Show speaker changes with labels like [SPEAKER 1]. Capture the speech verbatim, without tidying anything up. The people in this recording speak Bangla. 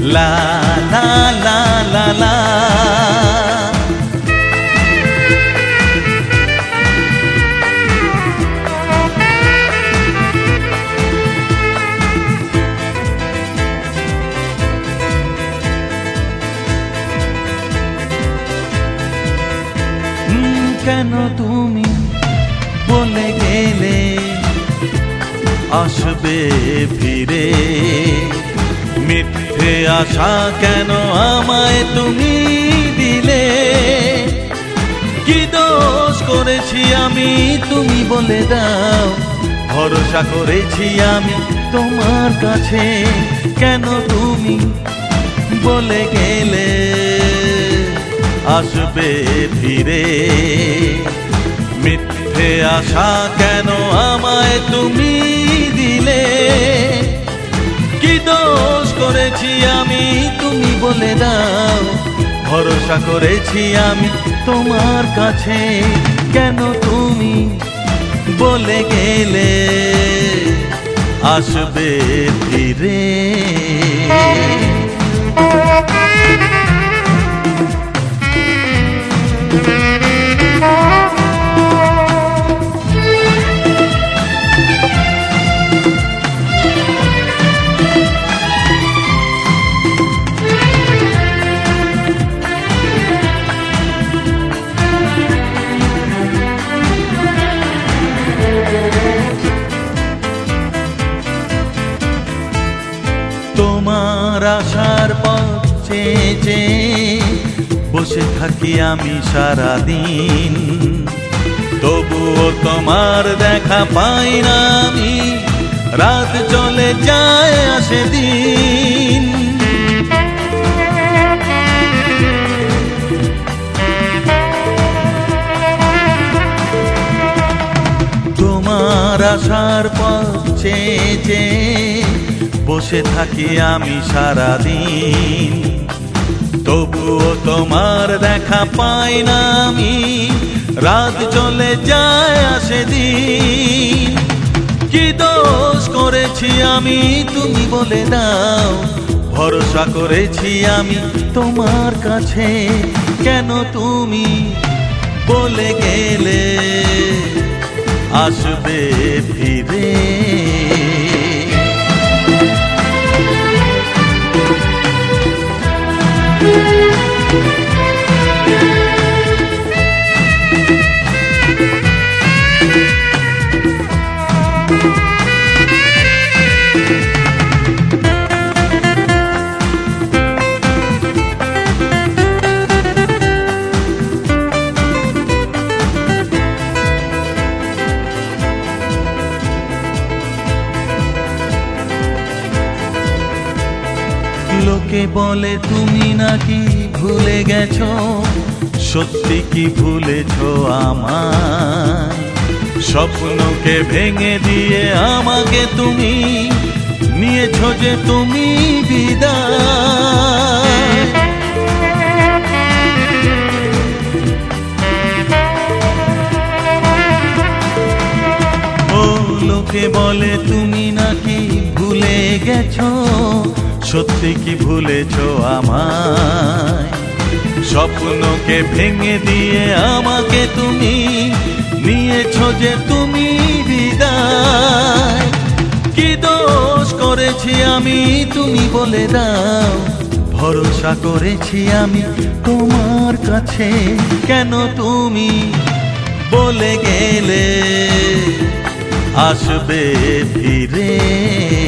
[SPEAKER 1] লা লা লা লা লা। কেন তুমি বলে গেলে আসবে ফিরে, মিথ্যে আশা কেন আমায় তুমি দিলে? কি দোষ করেছি আমি তুমি বলে দাও, ভরসা করেছি আমি তোমার কাছে, কেন তুমি বলে গেলে আসবে ফিরে? মিথ্যে আশা কেন আমায় তুমি দিলে? কি দোষ করেছি আমি তুমি বলে দাও, ভরসা করেছি আমি তোমার কাছে, কেন তুমি বলে গেলে আসবে ফিরে? তোমার আশার পথ চেয়ে চেয়ে বসে থাকি আমি সারাদিন, তবুও তোমার দেখা পাই না আমি, রাত চলে যায় আসে দিন। তোমার আশার পথ চেয়ে চেয়ে বসে থাকি আমি সারাদিন, তবুও তোমার দেখা পাই না আমি, রাত চলে যায় আসে দিন। কি দোষ করেছি আমি তুমি বলে দাও, ভরসা করেছি আমি তোমার কাছে, কেন তুমি বলে গেলে আসবে ফিরে? লোকে বলে তুমি নাকি ভুলে গেছো, সত্যি কি ভুলেছো আমায়? স্বপ্নকে ভেঙে দিয়ে আমাকে তুমি নিয়েছো যে তুমি বিদায়। ও লোকে বলে তুমি নাকি ভুলে গেছো, সত্যি কি ভুলেছো আমায়? স্বপ্নকে ভেঙে দিয়ে আমাকে তুমি নিয়েছো যে তুমি বিদায়। কি দোষ করেছি আমি তুমি বলে দাও, ভরসা করেছি আমি তোমার কাছে, কেন তুমি বলে গেলে আসবে ফিরে?